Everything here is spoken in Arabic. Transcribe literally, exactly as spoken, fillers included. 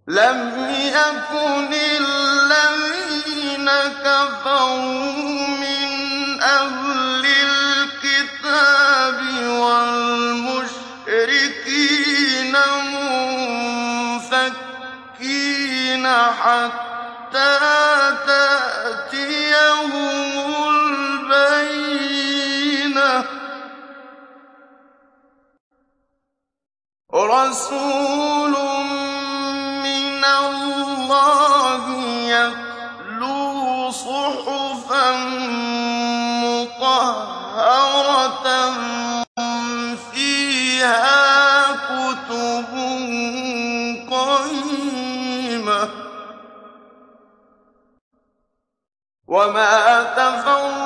لم يكن الذين كفروا من أهل الكتاب والمشركين منفكين حتى تأتيهم البينة رسول من الله يتلو صحفا مطهرة فيها كتب قيمة وما تفرق